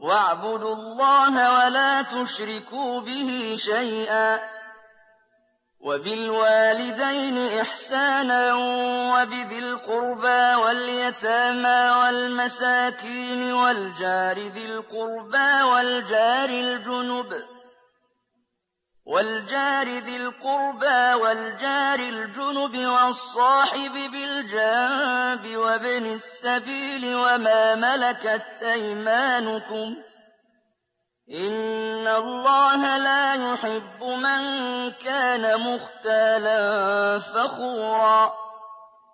وَاعْبُدُوا اللَّهَ وَلَا تُشْرِكُوا بِهِ شَيْئًا ۖ وَبِالْوَالِدَيْنِ إِحْسَانًا وَبِذِي الْقُرْبَىٰ وَالْيَتَامَىٰ وَالْمَسَاكِينِ وَالْجَارِ ذِي الْقُرْبَىٰ وَالْجَارِ الْجُنُبِ وَالصَّاحِبِ بِالْجَنبِ وَابْنِ السَّبِيلِ وَمَا مَلَكَتْ أَيْمَانُكُمْ ۗ إِنَّ اللَّهَ لَا يُحِبُّ مَن كَانَ مُخْتَالًا فَخُورًا